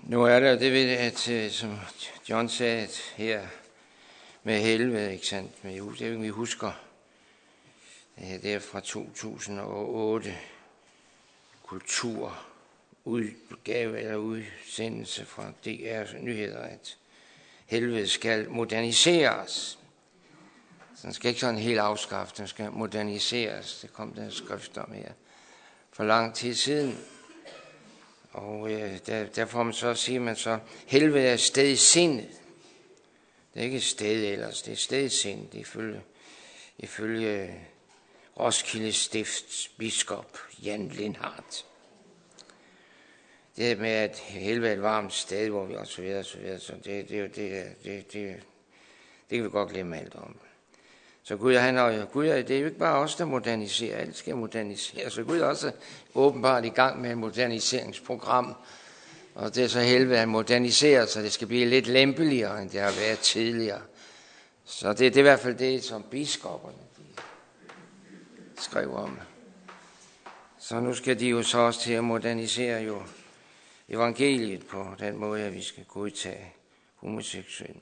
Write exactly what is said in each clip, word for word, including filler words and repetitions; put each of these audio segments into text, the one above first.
Nu er der det ved, at som John sagde, at her med helvede, ikke sandt, med det vi husker, det er fra to tusind og otte, kultur, udgave eller udsendelse fra D R's nyheder, at helvede skal moderniseres. Så den skal ikke sådan helt afskaffes, den skal moderniseres. Det kom der skrifter om her for lang tid siden. Og øh, der, der får man så, siger man så, helvede er sted i sindet. Det er ikke et sted ellers, det er sted i sindet, ifølge, ifølge Roskilde Stifts biskop Jan Lindhardt. Det med, at helvede er et varmt sted, hvor vi og så videre, så videre, så det, det, det, det, det, det kan vi godt glemme alt om. Så Gud, han er, Gud er, det er jo ikke bare os, der moderniserer, alt skal modernisere. Så Gud er også åbenbart i gang med et moderniseringsprogram. Og det er så helvede, at modernisere, så det skal blive lidt lempeligere, end det har været tidligere. Så det, det er i hvert fald det, som biskopperne de skrev om. Så nu skal de jo så også til at modernisere jo evangeliet på den måde, at vi skal godtage homoseksuelle.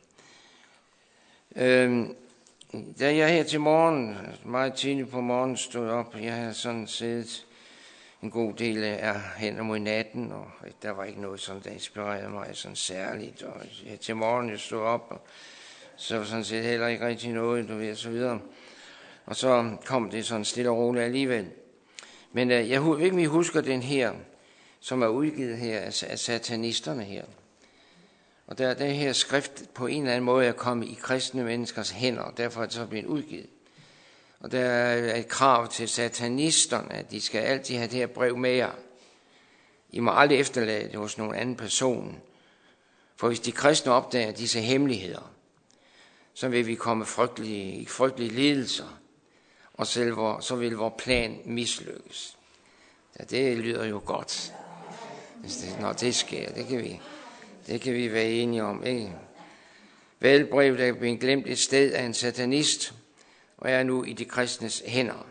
Øhm, Da jeg her til morgen, meget tidligt på morgenen, stod op, jeg havde sådan siddet en god del af hen mod natten, og der var ikke noget, som der inspirerede mig sådan særligt. Og her til morgen, jeg stod op, og så var sådan set heller ikke rigtig noget, du ved, og så videre. Og så kom det sådan stille og roligt alligevel. Men uh, jeg ved ikke, om I husker den her, som er udgivet her af, af satanisterne her. Og der er det her skrift på en eller anden måde er kommet i kristne menneskers hænder, og derfor er det så blevet udgivet. Og der er et krav til satanisterne, at de skal altid have det her brev med jer. I må aldrig efterlade det hos nogen anden person. For hvis de kristne opdager disse hemmeligheder, så vil vi komme frygtelige, i frygtelige lidelser, og selv vor, så vil vores plan mislykkes. Ja, det lyder jo godt, hvis det, når det sker. Det kan vi... Det kan vi være enige om, ikke? Valgbrevet er blevet glemt et sted af en satanist, og er nu i de kristnes hænder.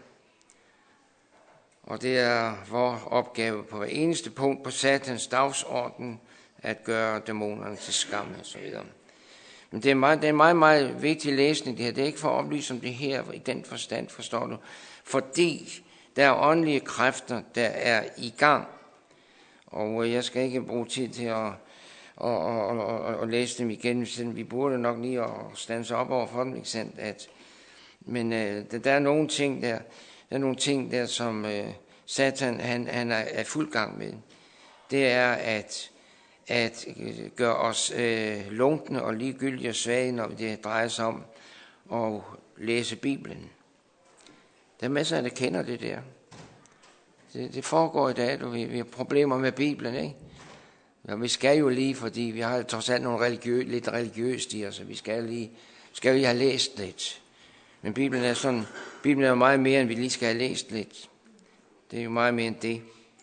Og det er vores opgave på hver eneste punkt på satans dagsorden, at gøre dæmonerne til skam og så videre. Men det er, meget, det er en meget, meget vigtig læsning, det her. Det er ikke for at oplyse om det her, i den forstand, forstår du? Fordi der er åndelige kræfter, der er i gang. Og jeg skal ikke bruge tid til at Og, og, og, og læse dem igen, vi burde nok lige at stands op over for dem, ikke sandt? At, men øh, der er nogle ting der, der er nogle ting der, som øh, Satan han, han er, er fuld gang med. Det er at, at gøre os øh, lunkne og ligegyldige og svage, når det drejer sig om at læse Bibelen. Der er masser af der kender det der. Det, det foregår i dag, du, vi, vi har problemer med Bibelen, ikke? Ja, vi skal jo lige, fordi vi har trods alt nogle religiø, lidt religiøst i os, så vi skal lige, skal lige have læst lidt. Men Bibelen er sådan, Bibelen er jo meget mere, end vi lige skal have læst lidt. Det er jo meget mere end det.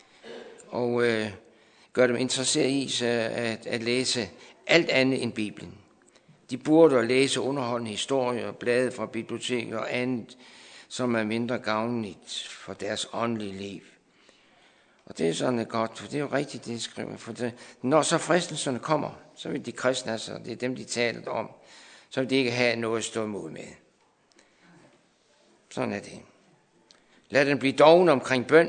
Og øh, gør dem interesseret i så at, at læse alt andet end Bibelen. De burde læse underholdende historier, blade fra biblioteket og andet, som er mindre gavnligt for deres åndelige liv. Og det er sådan godt, for det er jo rigtigt, det skriver. For det, når så fristelserne kommer, så vil de kristne, altså, det er dem, de taler om, så vil de ikke have noget at stå imod med. Sådan er det. Lad dem blive dogne omkring bøn.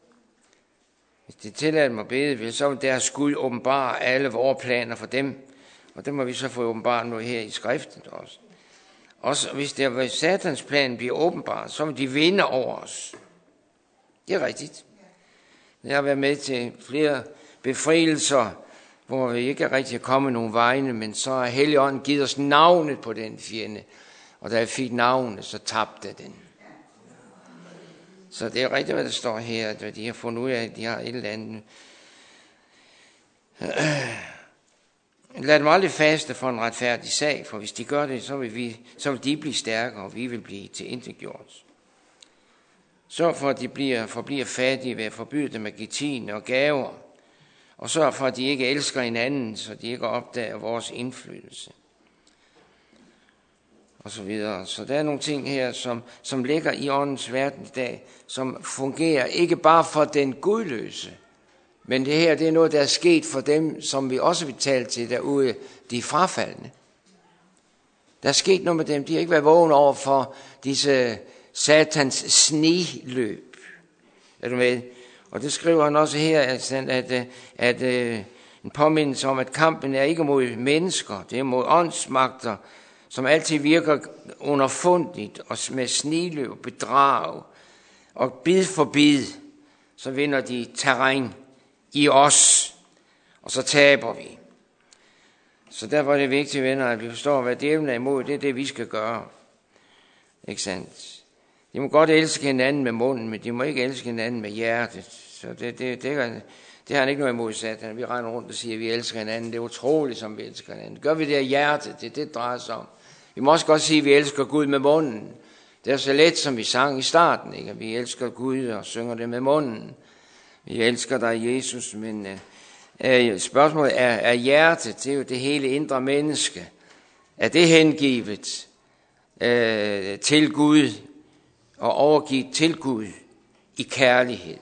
Hvis de tillader dem at bede, så vil deres Gud åbenbare alle vores planer for dem. Og det må vi så få åbenbart nu her i skriften også. Også hvis det er Satans plan bliver åbenbart, så vil de vinde over os. Det er rigtigt. Jeg har været med til flere befrielser, hvor vi ikke er rigtig kommet nogen vegne, men så har Helligånden givet os navnet på den fjende. Og da jeg fik navnet, så tabte den. Så det er rigtigt, hvad der står her, at de har fundet ud af, at de har et eller andet. Lad dem aldrig faste for en retfærdig sag, for hvis de gør det, så vil, vi, så vil de blive stærkere, og vi vil blive tilintetgjort. Sørg for, at de bliver, forbliver fattige ved at forbyde dem at give tiende og gaver. Og sørg for, at de ikke elsker hinanden, så de ikke opdager vores indflydelse. Og så videre. Så der er nogle ting her, som, som ligger i åndens verden i dag, som fungerer ikke bare for den gudløse, Men det her, det er noget, der er sket for dem, som vi også vil tale til derude, de frafaldne. Der er sket noget med dem. De har ikke været vågne over for disse satans sneløb. Er du med? Og det skriver han også her, at, at, at, at en påmindelse om, at kampen er ikke mod mennesker, det er mod åndsmagter, som altid virker underfundigt og med sneløb og bedrag. Og bid for bid, så vinder de terræn i os, og så taber vi. Så derfor er det vigtigt, venner, at vi forstår, hvad djævlen er imod. Det er det, vi skal gøre. Ikke sandt? De må godt elske hinanden med munden, men de må ikke elske hinanden med hjertet. Så det, det, det, det, det har han ikke noget imod, Satan. Vi render rundt og siger, at vi elsker hinanden. Det er utroligt, som vi elsker hinanden. Gør vi det af hjertet, det er det, det drejer sig om. Vi må også godt sige, at vi elsker Gud med munden. Det er så let, som vi sang i starten, ikke? Vi elsker Gud og synger det med munden. Vi elsker dig, Jesus, men øh, spørgsmålet er, er hjertet, det er jo det hele indre menneske. Er det hengivet øh, til Gud og overgivet til Gud i kærlighed?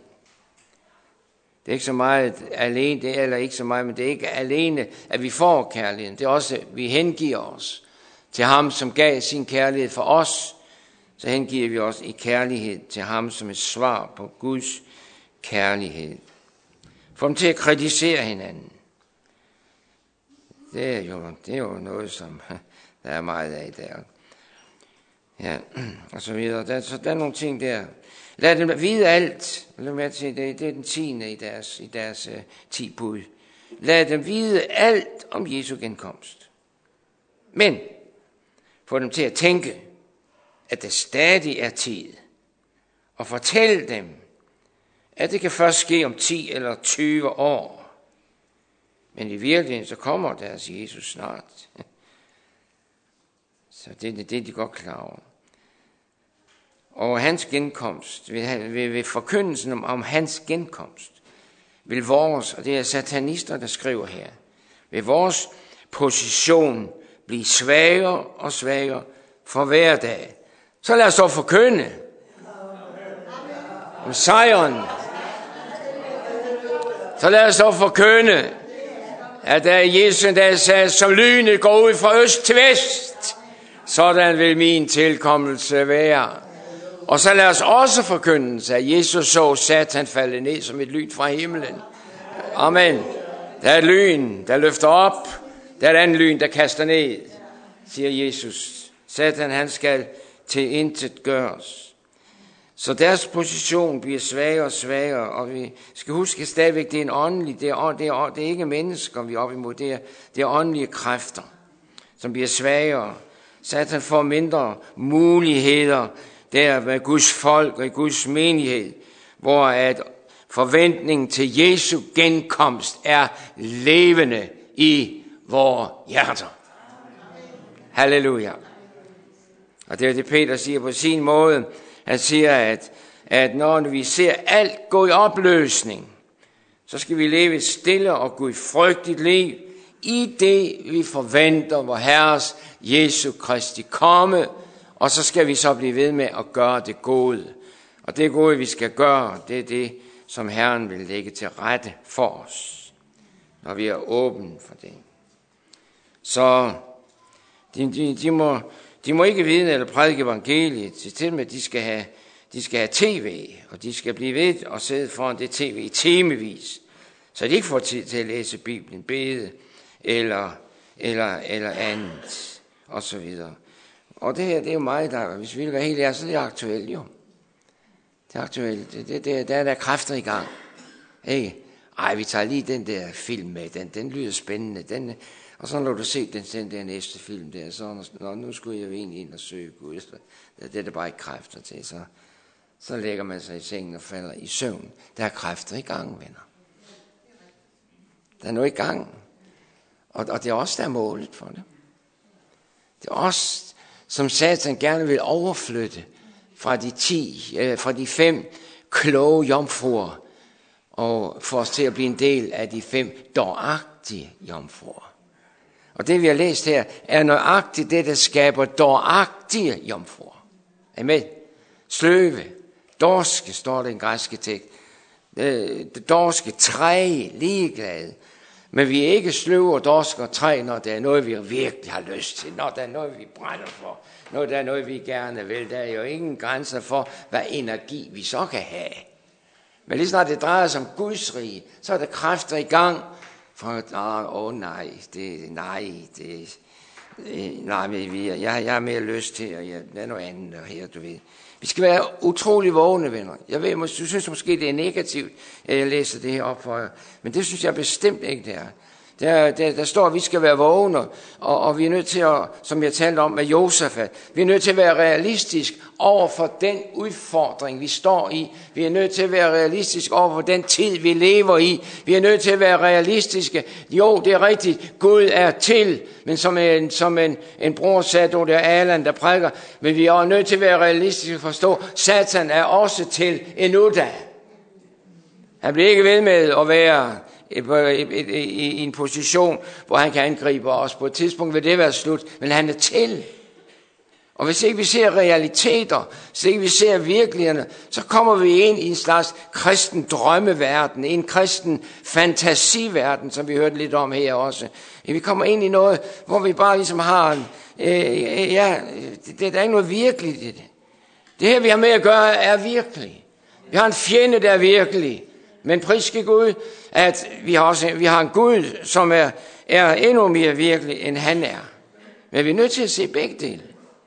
Det er ikke så meget alene, det er eller ikke så meget, men det er ikke alene, at vi får kærligheden. Det er også, at vi hengiver os til ham, som gav sin kærlighed for os. Så hengiver vi os i kærlighed til ham som et svar på Guds kærlighed. Få dem til at kritisere hinanden. Det er jo, det er jo noget, som der er meget af der. Ja, og så videre. Der, så der er nogle ting der. Lad dem vide alt. Lad mig sige, det, det er den tiende i deres, i deres uh, ti bud. Lad dem vide alt om Jesu genkomst. Men få dem til at tænke, at der stadig er tid. Og fortæl dem, at det kan først ske om ti eller tyve år. Men i virkeligheden, så kommer deres Jesus snart. Så det er det, de godt klar over. Og hans genkomst, ved, ved, ved forkyndelsen om, om hans genkomst, vil vores, og det er satanister, der skriver her, vil vores position blive svagere og svagere for hver dag. Så lad os så forkynde om sejren. Så lad os så forkynde, at der Jesus der sagde, som lynet går ud fra øst til vest, sådan vil min tilkommelse være. Og så lad os også forkynde, at Jesus så Satan falde ned som et lyn fra himlen. Amen. Der er et lyn, der løfter op. Der er et andet lyn, der kaster ned, siger Jesus. Satan, han skal til intet gøres. Så deres position bliver svagere og svagere, og vi skal huske stadigvæk, det er en åndelig, det er, det er, det er ikke mennesker, vi er op imod, det er, det er åndelige kræfter, som bliver svagere. Satan får mindre muligheder der med Guds folk og i Guds menighed, hvor at forventningen til Jesu genkomst er levende i vores hjerter. Halleluja. Og det er det, Peter siger på sin måde. Han siger, at, at når vi ser alt gå i opløsning, så skal vi leve et stille og gudfrygtigt liv, i det vi forventer vor Herres Jesu Kristi komme, og så skal vi så blive ved med at gøre det gode. Og det gode, vi skal gøre, det er det, som Herren vil lægge til rette for os, når vi er åbne for det. Så de, de, de, må, de må ikke vidne eller prædike evangeliet, til med, at de skal have, de skal have tv, og de skal blive ved og sidde foran det tv i timevis, så de ikke får tid til at læse Bibelen, bede eller, eller, eller andet, og så videre. Og det her, det er jo meget, der, hvis vi vil være helt ærlige, så er det aktuelt jo. Det er aktuelt. Det, det, det, der er der kræfter i gang. Ikke? Ej, vi tager lige den der film med. Den, den lyder spændende. Den, og så når du ser den, den der næste film der, så når, nu skulle jeg jo egentlig ind og søge Gud. Det er der bare ikke kræfter til. Så, så lægger man sig i sengen og falder i søvn. Der er kræfter i gang, venner. Der er noget i gang. Og, og det er også der er målet for det. Det er også, som Satan gerne vil overflytte fra de ti, øh, fra de fem kloge jomfruer, og få os til at blive en del af de fem dåragtige jomfruer. Og det vi har læst her, er nøjagtigt det, der skaber dåragtige jomfruer. Amen. Sløve, dorske, står det i en græske tekst. det dorske træ, ligeglade. Men vi er ikke sløve og dorske og træ, når der er noget, vi virkelig har lyst til. Når der er noget, vi brænder for. Når der er noget, vi gerne vil. Der er jo ingen grænser for, hvad energi vi så kan have. Men lige snart det drejer sig om Guds rige, så er der kræfter i gang. For, åh oh, nej, det, nej, det, nej, vi, jeg, jeg har mere lyst til, og jeg, der er noget andet her, du ved. Vi skal være utrolig vågne, venner. Jeg ved, du synes måske, det er negativt, at jeg læser det her op for jer. Men det synes jeg bestemt ikke, det er. Der, der, der står, at vi skal være vågne, og, og vi er nødt til at, som jeg talte om med Josafat, vi er nødt til at være realistisk over for den udfordring, vi står i. Vi er nødt til at være realistisk over for den tid, vi lever i. Vi er nødt til at være realistiske. Jo, det er rigtigt, Gud er til, men som en, som en, en bror sagde, det er Allan, der prædiker, men vi er nødt til at være realistiske og forstå, Satan er også til endnu da. Han bliver ikke ved med at være i en position, hvor han kan angribe os. På et tidspunkt vil det være slut, men han er til. Og hvis ikke vi ser realiteter, hvis ikke vi ser virkelighederne, så kommer vi ind i en slags kristen drømmeverden, en kristen fantasiverden, som vi hørte lidt om her også. Vi kommer ind i noget, hvor vi bare ligesom har en, øh, ja, det, der er ikke noget virkeligt i det. Det her, vi har med at gøre, er virkeligt. Vi har en fjende, der er virkelig. Men priske Gud, at vi har, også, vi har en Gud, som er, er endnu mere virkelig, end han er. Men vi er nødt til at se begge dele.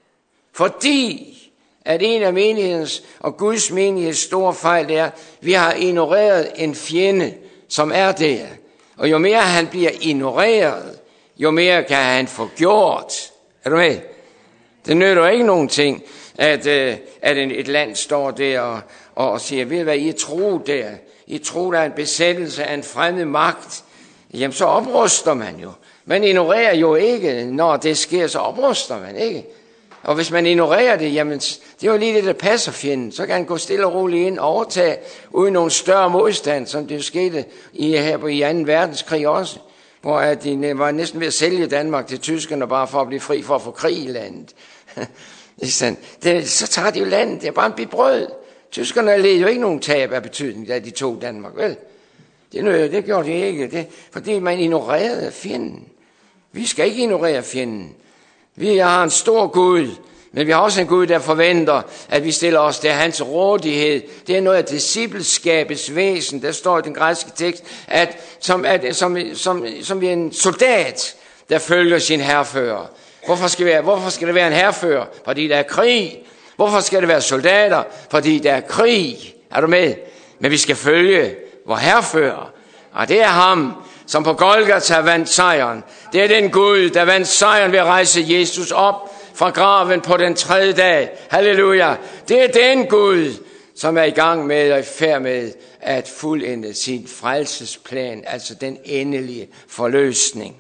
Fordi at en af menighedens og Guds menigheds store fejl er, at vi har ignoreret en fjende, som er der. Og jo mere han bliver ignoreret, jo mere kan han få gjort. Er du med? Det nytter ikke nogen ting, at, at et land står der og, og siger, ved I hvad, I er tro der. I tror, der er en besættelse af en fremmed magt. Jamen, så opruster man jo. Man ignorerer jo ikke, når det sker, så opruster man ikke. Og hvis man ignorerer det, jamen, det er jo lige det, der passer fjenden. Så kan han gå stille og roligt ind og overtage, uden nogen større modstand, som det jo skete i, her på i anden verdenskrig også. Hvor at de var næsten ved at sælge Danmark til tyskerne, bare for at blive fri for at få krig i landet. det, så tager de jo landet, det er bare en bid brød. Tyskerne led jo ikke nogen tab af betydning, da de tog Danmark, vel? Det, det gjorde de ikke, det, fordi man ignorerede fjenden. Vi skal ikke ignorere fjenden. Vi har en stor Gud, men vi har også en Gud, der forventer, at vi stiller os til hans rådighed. Det er noget af discipleskabets væsen. Der står i den græske tekst, at som, at, som, som, som vi er en soldat, der følger sin hærfører. Hvorfor skal, vi, hvorfor skal det være en hærfører? Fordi der er krig. Hvorfor skal det være soldater? Fordi der er krig. Er du med? Men vi skal følge vor hærfører. Og det er ham, som på Golgata vandt sejren. Det er den Gud, der vandt sejren ved at rejse Jesus op fra graven på den tredje dag. Halleluja. Det er den Gud, som er i gang med og i færd med at fuldende sin frelsesplan, altså den endelige forløsning.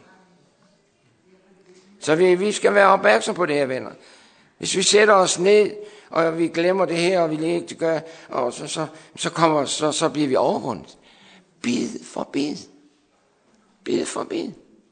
Så vi, vi skal være opmærksom på det her, venner. Hvis vi sætter os ned, og vi glemmer det her, og vi ikke det gør, og så, så, så, kommer, så, så bliver vi overrundet. Bid for bid. Bid for bid.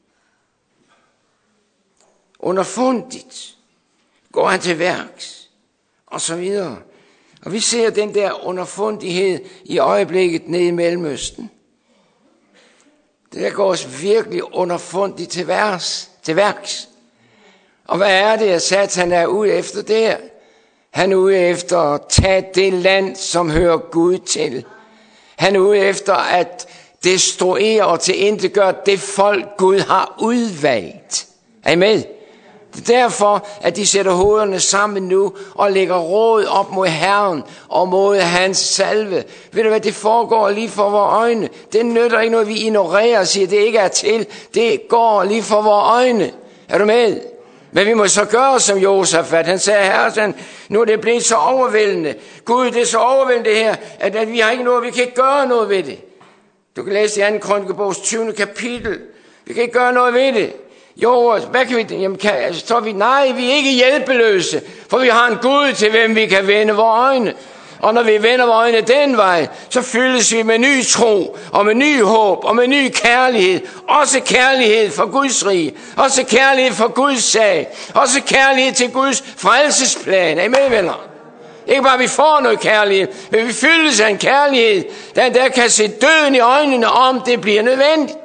Underfundigt går han til værks, og så videre. Og vi ser den der underfundighed i øjeblikket nede i Mellemøsten. Det går os virkelig underfundigt til værks. Til værks. Og hvad er det, at Satan er ude efter der? Han er ude efter at tage det land, som hører Gud til. Han er ude efter at destruere og tilintetgøre det folk, Gud har udvalgt. Er I med? Det er derfor, at de sætter hovederne sammen nu og lægger råd op mod Herren og mod hans salve. Ved du hvad, det foregår lige for vores øjne. Det nytter ikke noget, vi ignorerer og siger, det ikke er til. Det går lige for vores øjne. Er du med? Men vi må så gøre som Josafat. Han sagde, herre, nu er det blevet så overvældende. Gud, det er så overvældende det her, at, at vi har ikke noget, vi kan ikke gøre noget ved det. Du kan læse i anden krønikebogs tyvende kapitel. Vi kan ikke gøre noget ved det. Jo, hvad kan vi? Jamen, kan, så vi, nej, vi er ikke hjælpeløse, for vi har en Gud til, hvem vi kan vende vores øjne. Og når vi vender vores øjne den vej, så fyldes vi med ny tro, og med ny håb, og med ny kærlighed. Også kærlighed for Guds rige, også kærlighed for Guds sag, også kærlighed til Guds frelsesplan. Er I med, venner? Ikke bare, at vi får noget kærlighed, men vi fyldes af en kærlighed, der, der kan se døden i øjnene, om det bliver nødvendigt.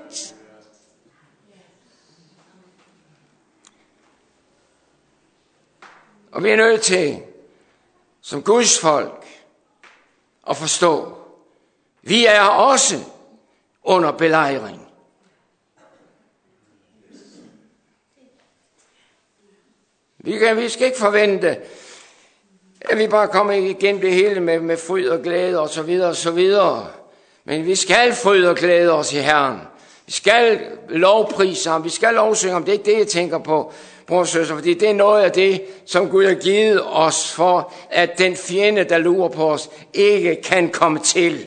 Og vi er nødt til, som Guds folk, at forstå, vi er også under belejring. Vi, kan, vi skal ikke forvente, at vi bare kommer igen det hele med, med fryd og glæde og så videre og så videre. Men vi skal fryde og glæde os i Herren. Vi skal lovprise ham. Vi skal lovsynge ham. Det er ikke det, jeg tænker på, bror og søster, fordi det er noget af det, som Gud har givet os for, at den fjende, der lurer på os, ikke kan komme til.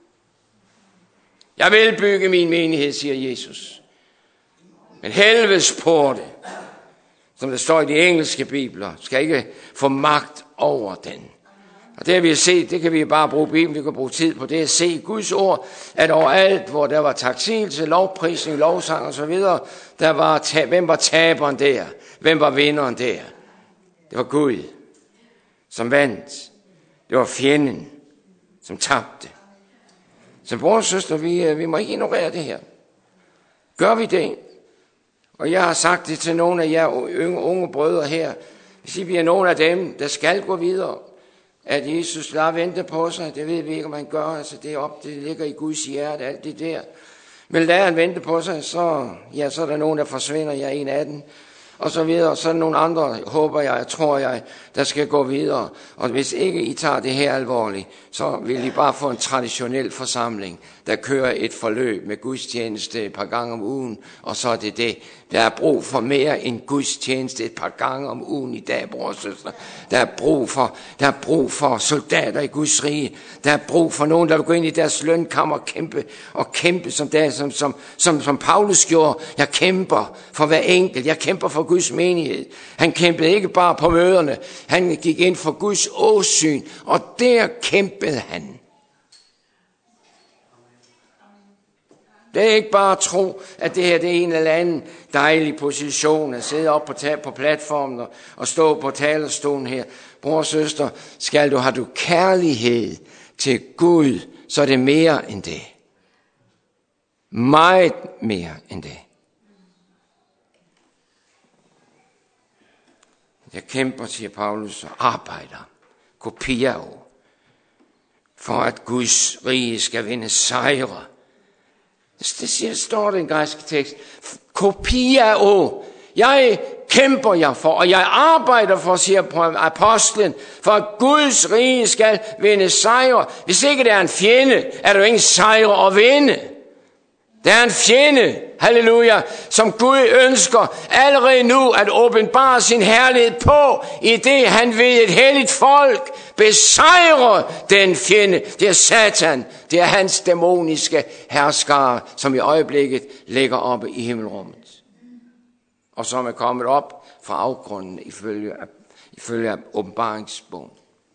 Jeg vil bygge min menighed, siger Jesus. Men helvedes porte, som der står i de engelske bibler, skal ikke få magt over den. Og det har vi set, det kan vi bare bruge Bibelen, vi kan bruge tid på det at se i Guds ord, at overalt, hvor der var taksigelse, lovprisning, lovsang og så videre, der var, tab- hvem var taberen der? Hvem var vinderen der? Det var Gud, som vandt. Det var fjenden, som tabte. Så bror og søster, vi, vi må ikke ignorere det her. Gør vi det? Og jeg har sagt det til nogle af jer unge, unge brødre her. Hvis I bliver nogle af dem, der skal gå videre, at Jesus lader vente på sig, det ved vi ikke, om man gør. Altså det er op, det ligger i Guds hjerte, alt det der. Men lader han vente på sig, så, ja, så er der nogen, der forsvinder. Jeg er en af dem. Og så videre. Så er der nogle andre, håber jeg, tror jeg, der skal gå videre. Og hvis ikke I tager det her alvorligt, så vil I bare få en traditionel forsamling, der kører et forløb med gudstjeneste et par gange om ugen, og så er det det. Der er brug for mere end gudstjeneste et par gange om ugen i dag, bror og søster. Der er brug for, der er brug for soldater i Guds rige. Der er brug for nogen, der vil gå ind i deres lønkammer og kæmpe, og kæmpe som, der, som, som, som, som Paulus gjorde. Jeg kæmper for hver enkelt. Jeg kæmper for Guds menighed. Han kæmpede ikke bare på møderne. Han gik ind for Guds åsyn, og der kæmpede han. Det er ikke bare at tro, at det her det er en eller anden dejlig position, at sidde op på, ta- på platformen og, og stå på talerstolen her. Bror og søster, skal du have du kærlighed til Gud, så er det mere end det. Meget mere end det. Jeg kæmper, siger Paulus, og arbejder, kopier for at Guds rige skal vinde sejre. Det siger, står det i en græsk tekst. Kopiao. Jeg kæmper jeg for, og jeg arbejder for, siger apostlen, for at Guds rige skal vinde sejre. Hvis ikke der er en fjende, er der jo ingen sejre at vinde. Der er en fjende, halleluja, som Gud ønsker allerede nu at åbenbare sin herlighed på, i det han ved et helligt folk besejre den fjende. Det er Satan, det er hans dæmoniske herskare, som i øjeblikket ligger oppe i himmelrummet. Og som er kommet op fra afgrunden ifølge, ifølge åbenbaringsbogen.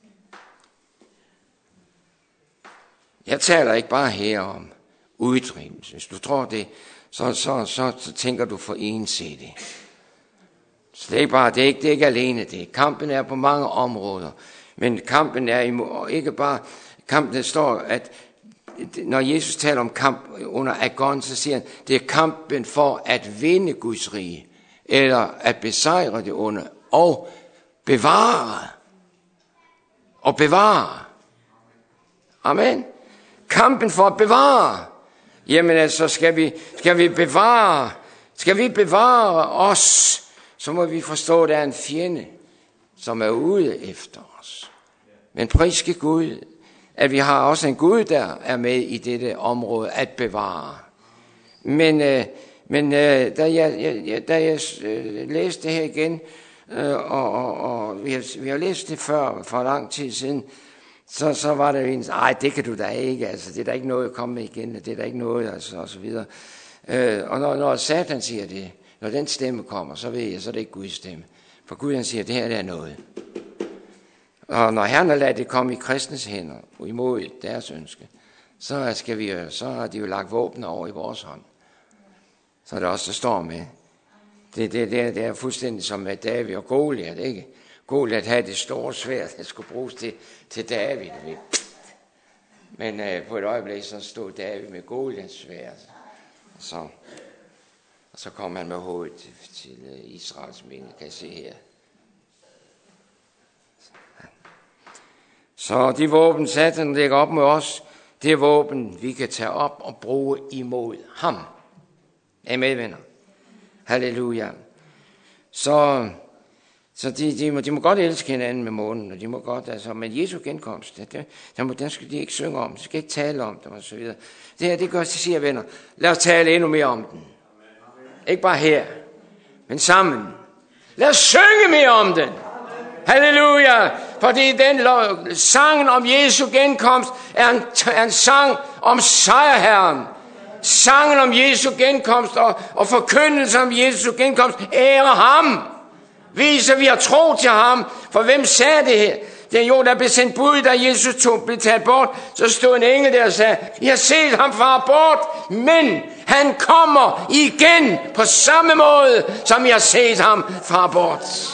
Jeg taler ikke bare her om uddrivelse. Hvis du tror det, så, så, så, så tænker du for ensidigt. Så det er ikke bare, det er ikke, det er ikke alene det. Kampen er på mange områder. Men kampen er imod, ikke bare, kampen der står, at når Jesus taler om kamp under agon, så siger han, det er kampen for at vinde Guds rige, eller at besejre det onde, og bevare. Og bevare. Amen. Kampen for at bevare. Jamen altså, skal vi, skal vi bevare, skal vi bevare os, så må vi forstå, at der er en fjende, som er ude efter os. Men priske Gud, at vi har også en Gud, der er med i dette område at bevare. Men, øh, men øh, da jeg, jeg, da jeg øh, læste det her igen, øh, og, og, og vi, har, vi har læst det før, for lang tid siden, Så, så var det jo en, ej, det kan du da ikke, altså, det er da ikke noget at komme med igen, det er da ikke noget, altså, og så videre. Øh, og når, når Satan siger det, når den stemme kommer, så ved jeg, så er det ikke Guds stemme. For Gud, han siger, det her det er noget. Og når Herren har ladet det komme i kristnes hænder, imod deres ønske, så skal vi, så har de jo lagt våbner over i vores hånd. Så er det også, der står med. Det, det, det, det er fuldstændig som med David og Goliat, ikke? Goliat havde det store sværd, det skulle bruges til, til David. Men øh, på et øjeblik, så stod David med Goliats sværd. Så, og så kom han med hovedet til, til Israels mænd, kan I se her. Så de våben, Satan lægger op med os, det er våben, vi kan tage op og bruge imod ham. Amen, venner. Halleluja. Så, så de, de, må, de må godt elske hinanden med munden, og de må godt, altså, men Jesu genkomst, det, det, den, den skal de ikke synge om, de skal ikke tale om det, og så videre. Det her, det gør, det siger venner, lad os tale endnu mere om den. Ikke bare her, men sammen. Lad os synge mere om den. Halleluja! Fordi den sangen om Jesu genkomst er en, er en sang om sejrherren. Sangen om Jesu genkomst og, og forkyndelsen om Jesu genkomst ærer ham. Viser, vi har tro til ham. For hvem sagde det her? Det er jo, der blev sendt bud, da Jesus tog, blev taget bort. Så stod en engel der og sagde, I har set ham fare bort, men han kommer igen på samme måde, som I har set ham fare bort.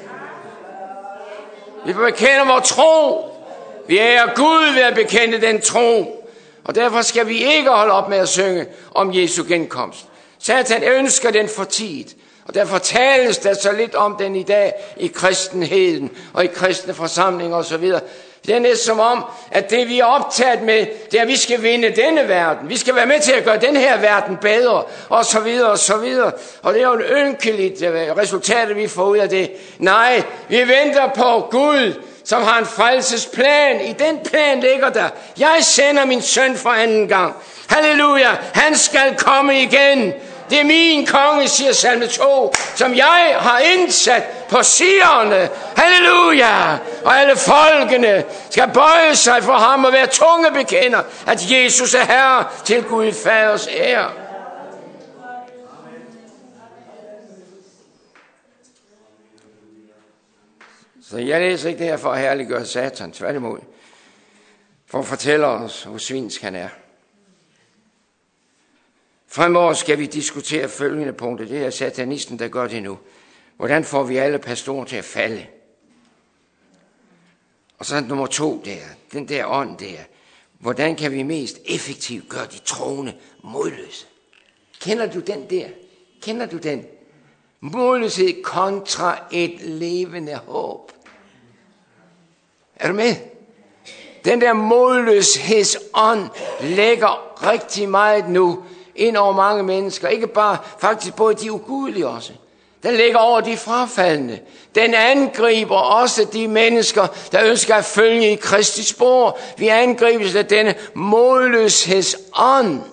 Vi bekender vores tro. Vi ærer Gud ved at bekende den tro. Og derfor skal vi ikke holde op med at synge om Jesu genkomst. Satan ønsker den for tid. Og derfor tales der så lidt om den i dag i kristenheden og i kristne forsamlinger osv. Det er næsten som om, at det vi er optaget med, det er, at vi skal vinde denne verden. Vi skal være med til at gøre den her verden bedre, og så videre, og så videre. Og det er jo en ynkeligt resultat, vi får ud af det. Nej, vi venter på Gud, som har en frelsesplan. I den plan ligger der, jeg sender min søn for anden gang. Halleluja, han skal komme igen. Det er min konge, siger salme to, som jeg har indsat på Sionne. Halleluja! Og alle folkene skal bøje sig for ham og være tunge bekender, at Jesus er Herre til Gud Faders ære. Så jeg læser ikke det her for at herliggøre Satan, tværtimod. For at fortælle os, hvor svinsk han er. Fremover skal vi diskutere følgende punkter. Det er satanisten, der gør det nu. Hvordan får vi alle pastorer til at falde? Og så nummer to der, den der ånd der. Hvordan kan vi mest effektivt gøre de troende modløse? Kender du den der? Kender du den? Modløshed kontra et levende håb. Er du med? Den der modløshedsånd lægger rigtig meget nu ind over mange mennesker. Ikke bare, faktisk både de ugudelige også. Den ligger over de frafaldne. Den angriber også de mennesker, der ønsker at følge i Kristi spor. Vi angribes af denne modløshedsånd.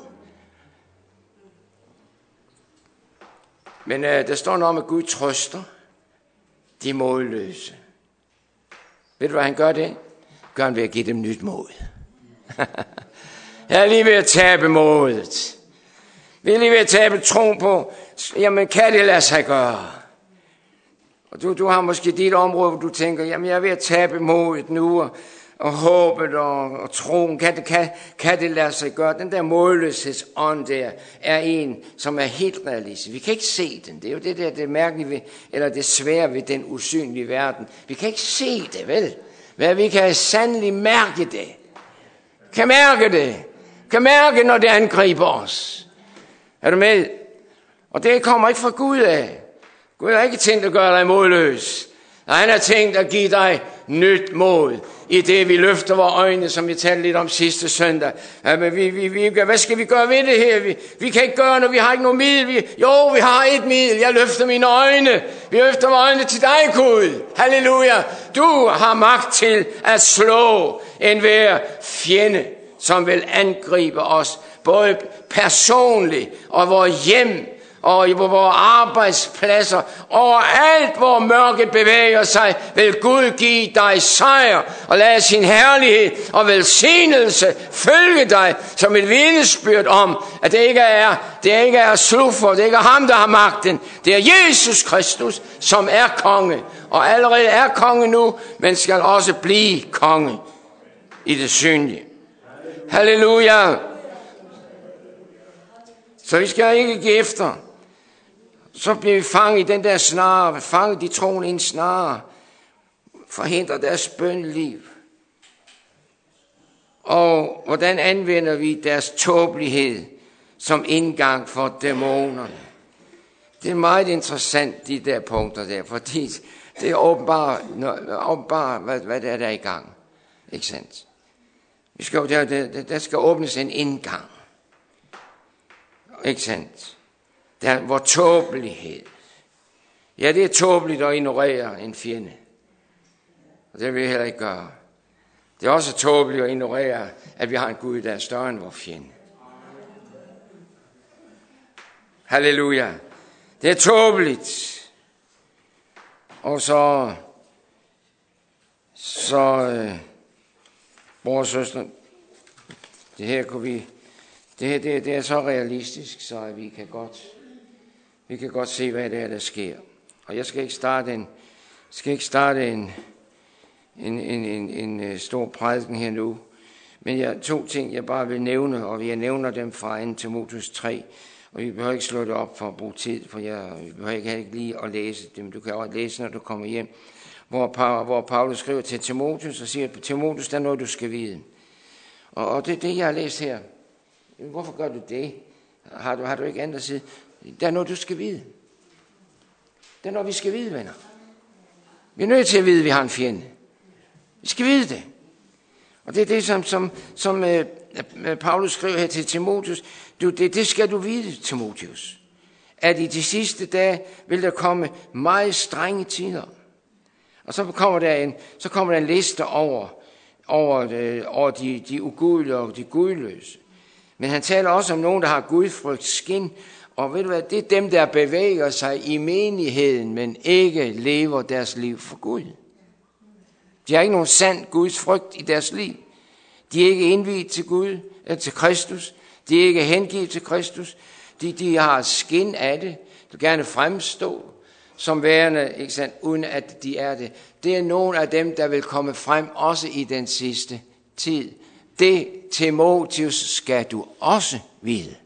Men øh, der står noget om, at Gud trøster de modløse. Ved du, hvad han gør det? Gør han ved at give dem nyt mod. Jeg er lige ved at tabe modet. Vi er lige ved at tabe tro på, jamen kan det lade sig gøre? Og du, du har måske dit område, hvor du tænker, jamen jeg er ved at tabe modet nu, og, og håbet og, og troen, kan det, kan, kan det lade sig gøre? Den der målløshedsånd der er en, som er helt realistisk. Vi kan ikke se den. Det er jo det der, det mærkelige ved, eller det svære ved den usynlige verden. Vi kan ikke se det, vel? Men vi kan sandelig mærke det. Kan mærke det. Kan mærke, når det angriber os. Er du med? Og det kommer ikke fra Gud af. Gud har ikke tænkt at gøre dig modløs. Nej, han har tænkt at give dig nyt mod. I det vi løfter vores øjne, som vi talte lidt om sidste søndag. Ja, men vi, vi, vi, hvad skal vi gøre ved det her? Vi, vi kan ikke gøre noget, vi har ikke noget middel. Vi, jo, vi har et middel. Jeg løfter mine øjne. Vi løfter vores øjne til dig, Gud. Halleluja. Du har magt til at slå enhver fjende, som vil angribe os. Både personligt og vores hjem og i vores arbejdspladser. Overalt hvor mørket bevæger sig, vil Gud give dig sejr og lade sin herlighed og velsignelse følge dig som et vidnesbyrd om, at det ikke er, det ikke er Sluffer, det er ikke ham, der har magten. Det er Jesus Kristus, som er konge. Og allerede er konge nu, men skal også blive konge i det synlige. Halleluja. Så vi skal ikke give efter. Så bliver vi fanget i den der snare, fanget de troende i en snare. forhindrer deres bønneliv? Og hvordan anvender vi deres tåbelighed som indgang for dæmonerne? Det er meget interessant, de der punkter der, fordi det er åbenbart, åbenbart hvad, hvad der er der i gang. Ikke sandt? Vi skal, der, der, der skal åbnes en indgang. Ikke sandt? Der er vor tåbelighed. Ja, det er tåbeligt at ignorere en fjende. Og det vil jeg heller ikke gøre. Det er også tåbeligt at ignorere, at vi har en Gud, der er større end vores fjende. Halleluja. Det er tåbeligt. Og så, så, øh, bror og søster, det her kunne vi, det her det, det er så realistisk, så vi kan godt, vi kan godt se, hvad det er, der sker. Og jeg skal ikke starte en, skal ikke starte en, en, en, en, en stor prædiken her nu, men jeg to ting, jeg bare vil nævne, og jeg nævner dem fra anden Timotheus tre. Og vi behøver ikke slå det op for at bruge tid, for jeg vi behøver ikke, ikke lige at læse dem. Du kan også læse, når du kommer hjem, hvor, hvor Paulus skriver til Timotheus og siger, at Timotheus, der er noget, du skal vide. Og, og det er det, jeg har læst her. Hvorfor gør du det? Har du, har du ikke andet at sige? Der er noget, du skal vide. Det er noget, vi skal vide, venner. Vi er nødt til at vide, at vi har en fjende. Vi skal vide det. Og det er det, som, som, som øh, Paulus skriver her til Timotheus. Du, det, det skal du vide, Timotheus. At i de sidste dage vil der komme meget strenge tider. Og så kommer der en, så kommer der en liste over, over, øh, over de, de ugudelige og de gudløse. Men han taler også om nogen, der har gudfrygt skin. Og ved du hvad, det er dem, der bevæger sig i menigheden, men ikke lever deres liv for Gud. De har ikke nogen sand Guds frygt i deres liv. De er ikke indviet til Gud, eller til Kristus. De er ikke hengivet til Kristus. De, de har skin af det. De vil gerne fremstå som værende, ikke sandt, uden at de er det. Det er nogle af dem, der vil komme frem også i den sidste tid. Det, Timotheus, skal du også vide.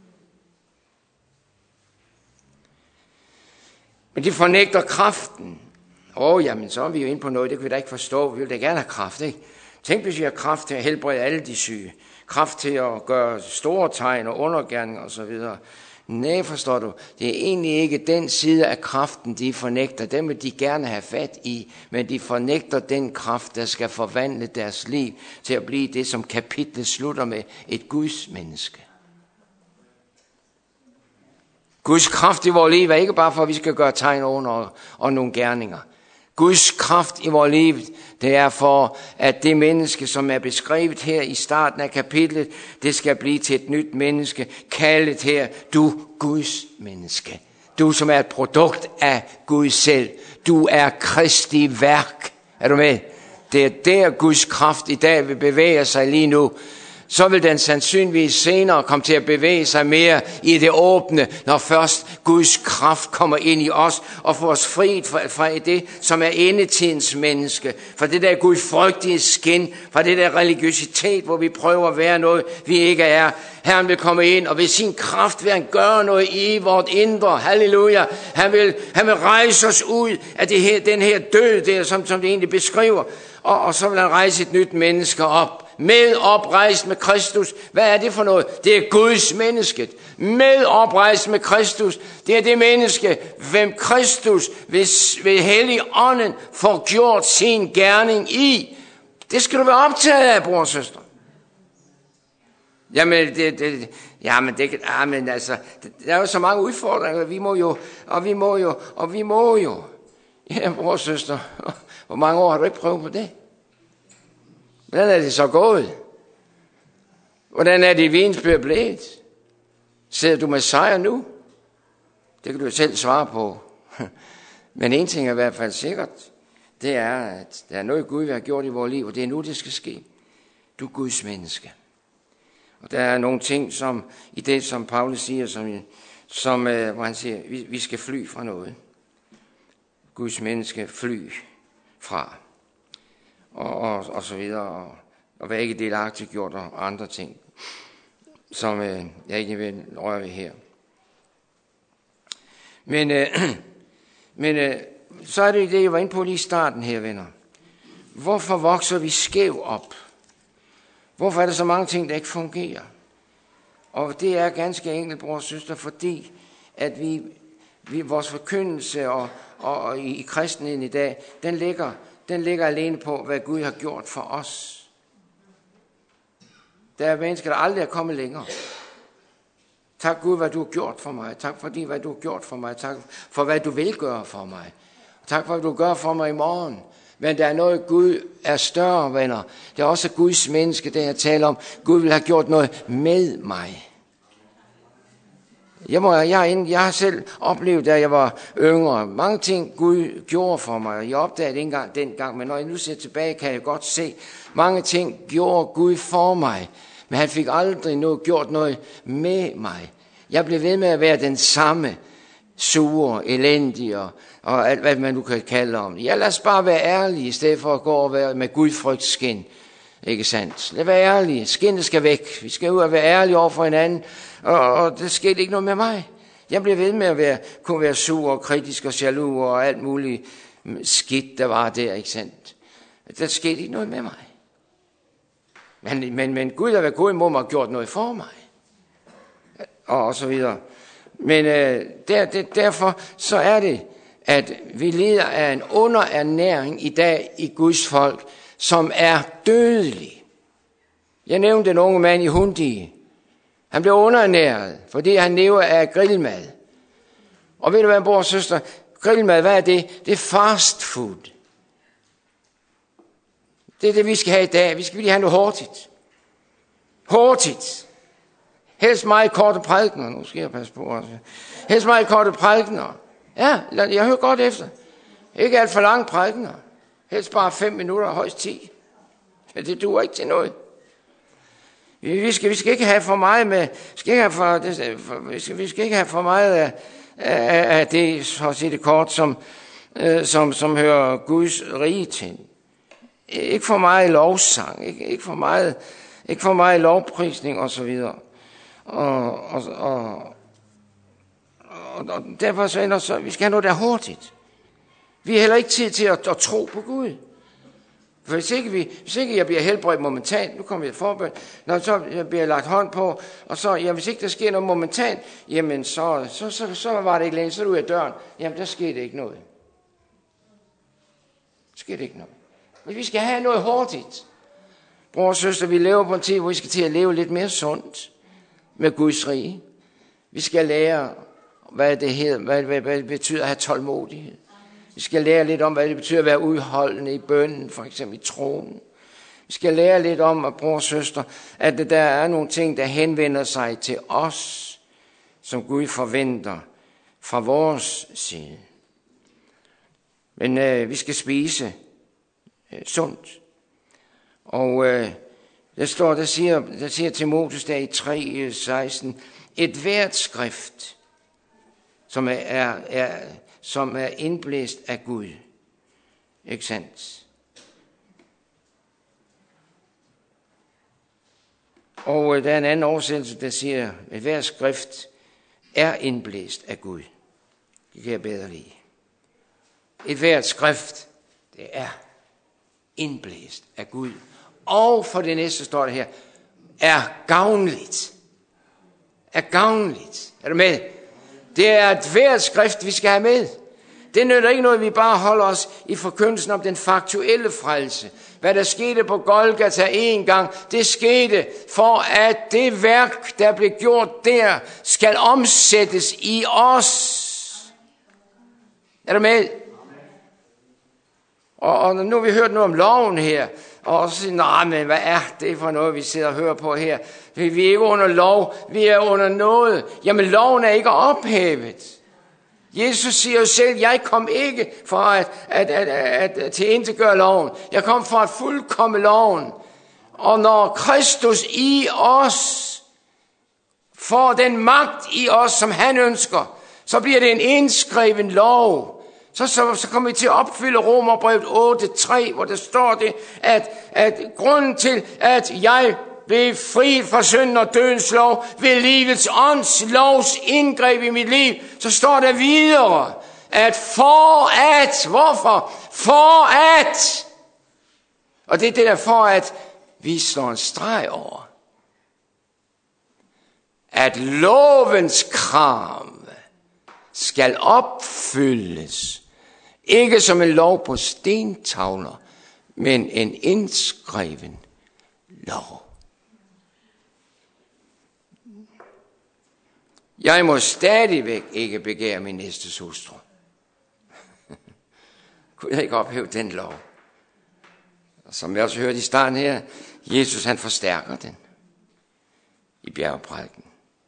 Men de fornægter kraften. Åh, oh, jamen, så er vi jo inde på noget, det kan vi da ikke forstå. Vi vil da gerne have kraft, ikke? Tænk, hvis vi har kraft til at helbrede alle de syge. Kraft til at gøre store tegn og undergerninger osv. Nej, forstår du, det er egentlig ikke den side af kraften, de fornægter. Den vil de gerne have fat i, men de fornægter den kraft, der skal forvandle deres liv til at blive det, som kapitlet slutter med, et Guds menneske. Guds kraft i vores liv er ikke bare for, at vi skal gøre tegn under og, og nogle gerninger. Guds kraft i vores liv, det er for, at det menneske, som er beskrevet her i starten af kapitlet, det skal blive til et nyt menneske, kaldet her, du Guds menneske. Du, som er et produkt af Gud selv. Du er Kristi værk. Er du med? Det er der Guds kraft i dag vil bevæge sig lige nu. Så vil den sandsynligvis senere komme til at bevæge sig mere i det åbne, når først Guds kraft kommer ind i os og får os fri fra, fra det, som er endetidens menneske. Fra det der gudfrygtige skin, fra det der religiøsitet, hvor vi prøver at være noget, vi ikke er. Herren vil komme ind, og ved sin kraft vil han gøre noget i vort indre. Halleluja. Han vil, han vil rejse os ud af det her, den her død, der, som, som det egentlig beskriver. Og, og så vil han rejse et nyt menneske op. Med oprejst med Kristus. Hvad er det for noget? Det er Guds menneske. Med oprejst med Kristus. Det er det menneske, hvem Kristus ved, ved hellig ånden får gjort sin gerning i. Det skal du være optaget af, bror og søster. Jamen, det, det, jamen, det, jamen altså, det, der er jo så mange udfordringer. Vi må jo, og vi må jo, og vi må jo. Ja, bror og søster, hvor mange år har du ikke prøvet på det? Hvordan er det så gået? Hvordan er det vinsbyrd blevet? Sidder du med sejr nu? Det kan du selv svare på. Men en ting er i hvert fald sikkert. Det er, at der er noget Gud, vi har gjort i vores liv, og det er nu, det skal ske. Du er Guds menneske. Og der er nogle ting, som i det, som Paulus siger, som, som, hvor han siger, vi, vi skal fly fra noget. Guds menneske fly fra. Og, og, og så videre, og, og være ikke delagtigt gjort og andre ting, som øh, jeg ikke vil røre ved her. Men, øh, men øh, så er det det, jeg var inde på lige i starten her, venner. Hvorfor vokser vi skæv op? Hvorfor er der så mange ting, der ikke fungerer? Og det er ganske enkelt, bror og søster, fordi at vi, vi vores forkyndelse og, og, og i, i kristenheden i dag, den ligger, den ligger alene på, hvad Gud har gjort for os. Der er mennesker, der aldrig er kommet længere. Tak Gud, hvad du har gjort for mig. Tak fordi, hvad du har gjort for mig. Tak for, hvad du vil gøre for mig. Tak for, hvad du gør for mig i morgen. Men der er noget, Gud er større, venner. Det er også Guds menneske, det jeg taler om. Gud vil have gjort noget med mig. Jeg, må, jeg, jeg har selv oplevet, da jeg var yngre, mange ting Gud gjorde for mig. Jeg opdagede det ikke engang dengang, men når jeg nu ser tilbage, kan jeg godt se, mange ting gjorde Gud for mig. Men han fik aldrig noget, gjort noget med mig. Jeg blev ved med at være den samme, sure, elendige og, og alt, hvad man nu kan kalde om. Ja, lad os bare være ærlige, i stedet for at gå og være med gudfrygtsskin. Ikke sandt? Lad os være ærlige. Skinnet skal væk. Vi skal ud og være ærlige over for hinanden. Og, og der skete ikke noget med mig. Jeg blev ved med at være, kunne være sur og kritisk og jaloux og alt muligt skidt, der var der. Ikke sandt? Der skete ikke noget med mig. Men, men, men Gud har været god imod mig og gjort noget for mig. Og, og så videre. Men øh, der, det, derfor så er det, at vi lider af en underernæring i dag i Guds folk, som er dødelig. Jeg nævnte den unge mand i Hundi. Han blev underernæret, fordi han lever af grillmad. Og ved du hvad, bror og søster, grillmad, hvad er det? Det er fast food. Det er det, vi skal have i dag. Vi skal lige have noget hurtigt. Hurtigt. Helst meget korte prædikener. Nu skal jeg passe på også. Helst meget korte prædikener. Ja, jeg hører godt efter. Ikke alt for lange prædikener. Helst bare fem minutter, højst ti. Men det duer ikke til noget. Vi skal, vi skal ikke have for meget med, skal ikke have for, det, for, vi, skal, vi skal ikke have for meget af, af, af det, så at sige det kort, som, øh, som, som hører Guds rige til. Ikke for meget lovsang, ikke, ikke for meget, ikke for meget lovprisning og så videre. Og, og, og, og, og derfor så ender så, vi skal have noget der hurtigt. Vi har heller ikke tid til at, at tro på Gud. For hvis ikke, vi, hvis ikke jeg bliver helbredt momentant, nu kommer jeg et forbøn, når så jeg bliver lagt hånd på, og så, ja, hvis ikke der sker noget momentant, jamen så, så, så, så var det ikke længe, så er du ud af døren. Jamen der skete ikke noget. Der skete ikke noget. Men vi skal have noget hurtigt. Bror og søster, vi lever på en tid, hvor vi skal til at leve lidt mere sundt med Guds rige. Vi skal lære, hvad det hedder, hvad, hvad, hvad det betyder at have tålmodighed. Vi skal lære lidt om, hvad det betyder at være udholdende i bønnen, for eksempel i troen. Vi skal lære lidt om, at bror og søster, at der er nogle ting, der henvender sig til os, som Gud forventer fra vores side. Men øh, vi skal spise øh, sundt. Og øh, der står, der siger, der siger Timotheus der i tre seksten, et hvert skrift, som er, er, er som er indblæst af Gud. Ikke sandt? Og der er en anden oversættelse, der siger, at hver skrift er indblæst af Gud. Det kan jeg bedre lide. Et hvert skrift, det er indblæst af Gud. Og for det næste står det her, er gavnligt. Er gavnligt. Er du med? Det er et hvert skrift, vi skal have med. Det nytter ikke noget, vi bare holder os i forkyndelsen om den faktuelle frelse. Hvad der skete på Golgata en gang, det skete for, at det værk, der blev gjort der, skal omsættes i os. Er du med? Og, og nu har vi hørt noget om loven her, og så siger nej, men hvad er det for noget, vi sidder og hører på her? Vi er ikke under lov, vi er under noget. Jamen, loven er ikke ophævet. Jesus siger jo selv, jeg kom ikke for at, at, at, at, at tilintetgøre loven. Jeg kom for at fuldkomme loven. Og når Kristus i os får den magt i os, som han ønsker, så bliver det en indskreven lov. Så, så, så kommer vi til at opfylde Romerbrevet otte tre, hvor der står det, at, at grunden til, at jeg blev fri fra synden og dødens lov, ved livets ånds lovs indgreb i mit liv, så står der videre, at for at, hvorfor? For at Og det er det der for, at vi slår en streg over, at lovens krav skal opfyldes, ikke som en lov på stentavler, men en indskreven lov. Jeg må stadigvæk ikke begære min næstes hustru. Kunne jeg ikke ophæve den lov? Og som jeg også hørte i starten her, Jesus han forstærker den i bjergprædiken.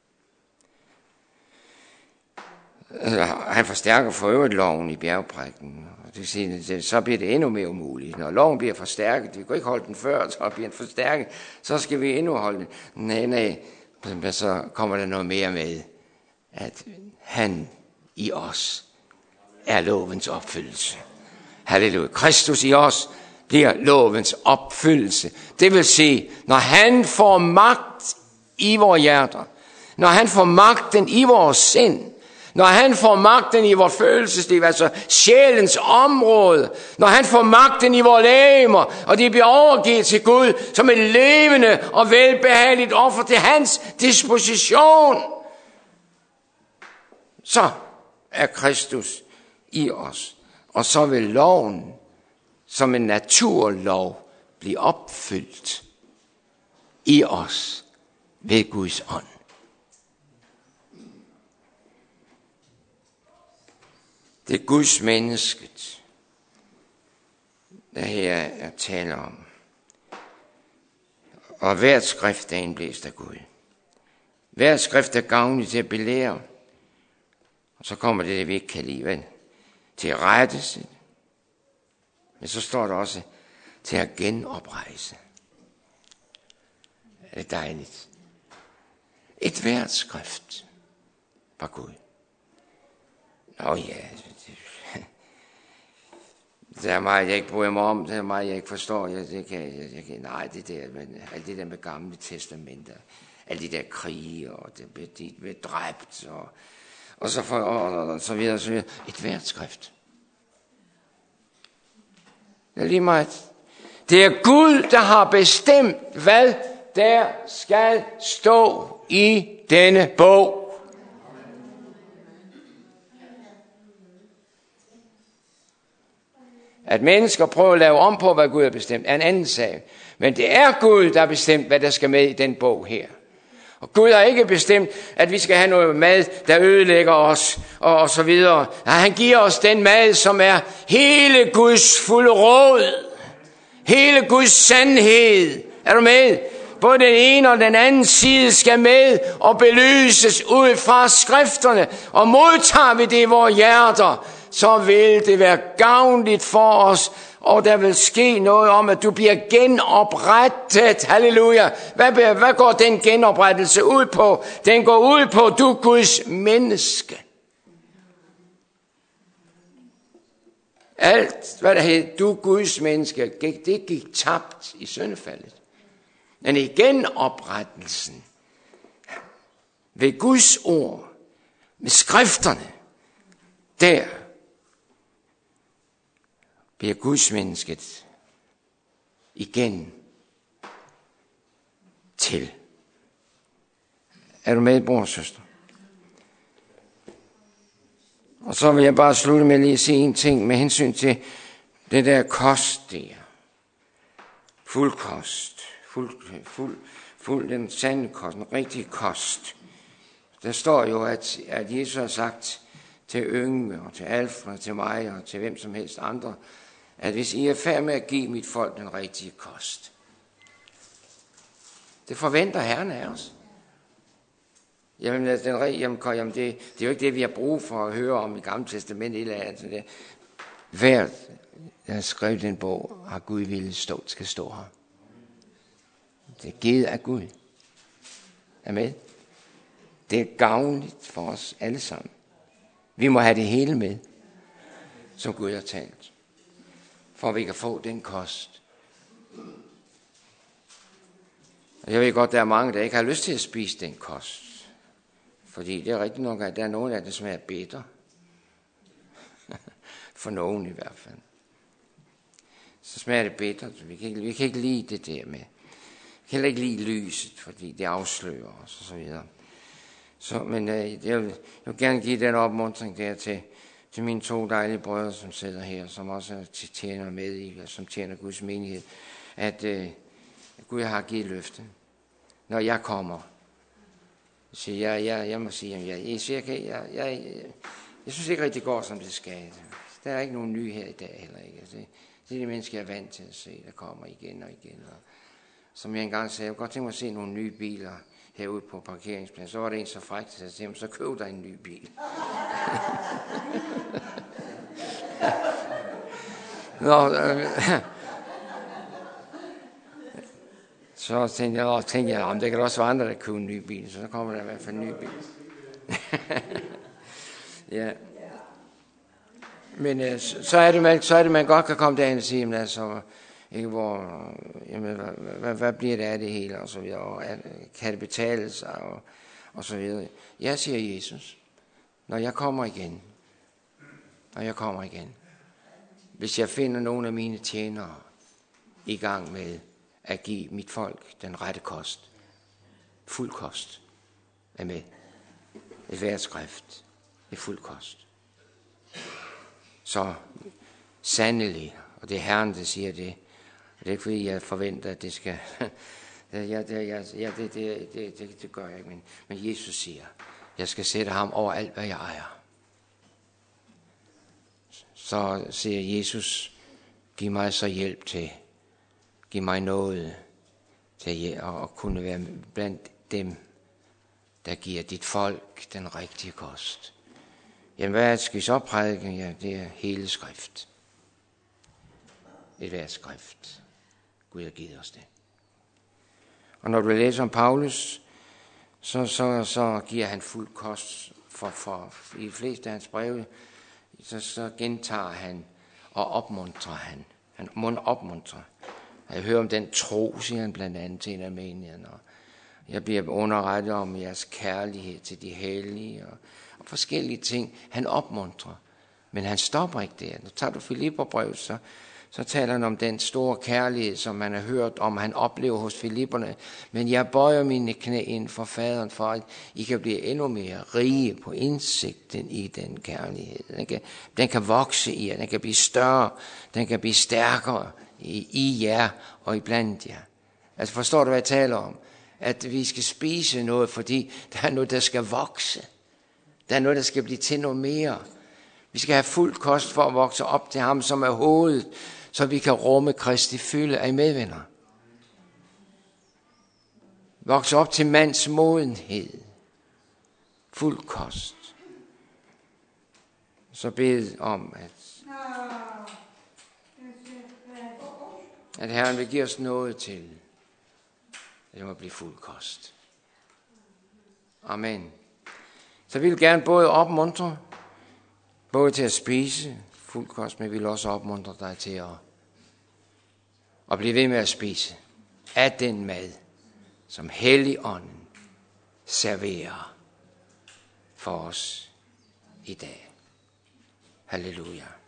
Han forstærker for øvrigt loven i bjergprædiken. Det vil sige, så bliver det endnu mere umuligt. Når loven bliver forstærket, vi kan ikke holde den før, så bliver den forstærket, så skal vi endnu holde den. Nej, nej, så kommer der noget mere med, at han i os er lovens opfyldelse. Halleluja. Kristus i os bliver lovens opfyldelse. Det vil sige, når han får magt i vores hjerter, når han får magten i vores sind, når han får magten i vores følelsesliv, altså sjælens område, når han får magten i vores legemer, og de bliver overgivet til Gud som et levende og velbehageligt offer til hans disposition, så er Kristus i os. Og så vil loven som en naturlov blive opfyldt i os ved Guds ånd. Det er Guds mennesket, der her er tale om. Og hvert skrift er indblæst af Gud. Hvert skrift er gavnlig til at belære. Og så kommer det, det vi ikke kan lide, vel? Til at rettelse. Men så står der også til at genoprejse. Det er dejligt. Et hvert skrift var Gud. Nå ja, det er meget, jeg ikke bryder mig om, det er meget, jeg ikke forstår. Jeg, det kan, jeg, jeg kan, nej, det der, men alt det der med gamle testamenter, alle de der krige, og det blev, de blev dræbt, og, og, så for, og, og så videre, og så videre. Et hvert skrift. Det er lige meget. Det er Gud, der har bestemt, hvad der skal stå i denne bog. At mennesker prøver at lave om på, hvad Gud har bestemt, er en anden sag. Men det er Gud, der har bestemt, hvad der skal med i den bog her. Og Gud har ikke bestemt, at vi skal have noget mad, der ødelægger os, og, og så videre. Ja, han giver os den mad, som er hele Guds fulde råd. Hele Guds sandhed. Er du med? Både den ene og den anden side skal med og belyses ud fra skrifterne. Og modtager vi det i vores hjerter, så vil det være gavnligt for os, og der vil ske noget om, at du bliver genoprettet. Halleluja. Hvad, hvad går den genoprettelse ud på? Den går ud på, at du er Guds menneske. Alt, hvad der hed, du er Guds menneske, det gik tabt i syndefaldet. Men i genoprettelsen, ved Guds ord, med skrifterne, der bliver Guds mennesket igen til. Er du med, bror og søster? Og så vil jeg bare slutte med lige at sige en ting med hensyn til det der kost der. Fuld kost. Fuld, fuld, fuld den sande kost, den rigtige kost. Der står jo, at, at Jesus har sagt til Yngve og til Alfred, til mig og til hvem som helst andre, at hvis I er færdig med at give mit folk den rigtige kost, det forventer Herren af os. Jamen, den, jamen, jamen det, det er jo ikke det, vi har brug for at høre om i Gamle Testamentet. Eller andet. Det. Hvert, der har skrevet den bog, har Gud ville stå, skal stå her. Det er givet af Gud. Er med? Det er gavnligt for os alle sammen. Vi må have det hele med, som Gud har talt, for at vi kan få den kost. Og jeg ved godt, der er mange, der ikke har lyst til at spise den kost. Fordi det er rigtigt nok, at der er nogen af det, som er bitter. For nogen i hvert fald. så smager det bittert. Vi kan, ikke, vi kan ikke lide det der med. Vi kan heller ikke lide lyset, fordi det afslører os og så videre. Så, men øh, jeg, vil, jeg vil gerne give den opmuntring der til, til mine to dejlige brødre, som sidder her, som også tjener med i, som tjener Guds menighed, at øh, Gud har givet løfte. Når jeg kommer, så jeg, jeg, jeg må sige, at jeg, jeg, jeg, jeg, jeg, jeg, jeg synes ikke rigtig, det går, som det skal. Der er ikke nogen nye her i dag heller ikke. Det, det er de mennesker, jeg er vant til at se, der kommer igen og igen. Og, som jeg engang sagde, jeg kunne godt tænke mig at se nogle nye biler herude på parkeringspladsen. Så var det en så frækt, så jeg sagde, så køb dig en ny bil. Nå, øh, så tænkte jeg, tænkte jeg, om det kan også være andre, der køber en ny bil, så kommer der i hvert fald en ny bil. Ja. Men øh, så, er det, man, så er det, man godt kan komme derhen og sige, jamen, altså, ikke, hvor, jamen, hvad, hvad, hvad bliver det af det hele, og så videre, og kan det betale sig, og, og så videre. Jeg siger Jesus, når jeg kommer igen, når jeg kommer igen, hvis jeg finder nogle af mine tjenere i gang med at give mit folk den rette kost, fuld kost, er med, et hvert skrift, det er fuld kost. Så sandelig, og det er Herren, der siger det, og det er ikke fordi, jeg forventer, at det skal, ja, det, ja, det, det, det, det, det gør jeg ikke, men, men Jesus siger, jeg skal sætte ham over alt, hvad jeg ejer. Så siger Jesus, giv mig så hjælp til, giv mig noget til at kunne være blandt dem, der giver dit folk den rigtige kost. Jamen, hvad skal vi så prædike? Ja, det er hele skrift. Et hvert skrift. Gud har givet os det. Og når du læser om Paulus, så, så, så giver han fuld kost for, for i de fleste af hans breve, så, så gentager han og opmuntrer han. Han må opmuntre. Jeg hører om den tro, siger han blandt andet til en af menighederne. Jeg bliver underrettet om jeres kærlighed til de hellige og, og forskellige ting. Han opmuntrer, men han stopper ikke der. Nu tager du Filipperbrevet, så, så taler han om den store kærlighed, som man har hørt om, han oplever hos Filipperne. Men jeg bøjer mine knæ ind for faderen, for at I kan blive endnu mere rige på indsigten i den kærlighed. Den kan, den kan vokse i jer, den kan blive større, den kan blive stærkere i, i jer og iblandt jer. Altså forstår du, hvad jeg taler om? At vi skal spise noget, fordi der er noget, der skal vokse. Der er noget, der skal blive til noget mere. Vi skal have fuld kost for at vokse op til ham, som er hovedet, så vi kan rumme Kristi fylde. Er I medvenner? Vokse op til mands modenhed. Fuld kost. Så bed om, at, at Herren vil give os noget til. Det må blive fuld kost. Amen. Så vi vil gerne både opmuntre, både til at spise fuld kost, men vi vil også opmuntre dig til at, at blive ved med at spise af den mad, som Helligånden serverer for os i dag. Halleluja.